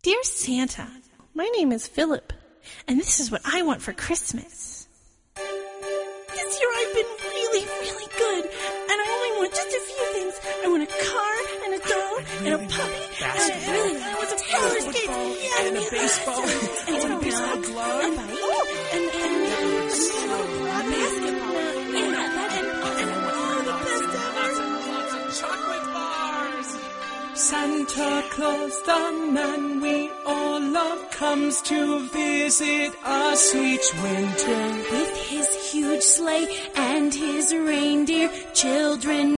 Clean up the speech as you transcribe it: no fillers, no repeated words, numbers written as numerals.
Dear Santa, my name is Philip, and this is what I want for Christmas. This year I've been really, really good, and I only want just a few things. I want a car, and a doll, and a puppy, and I want some roller skates, and a baseball, and a baseball glove, and a basketball, and the best ever. Lots of chocolate bars. Santa Claus, the man we all love, comes to visit us each winter. With his huge sleigh and his reindeer, children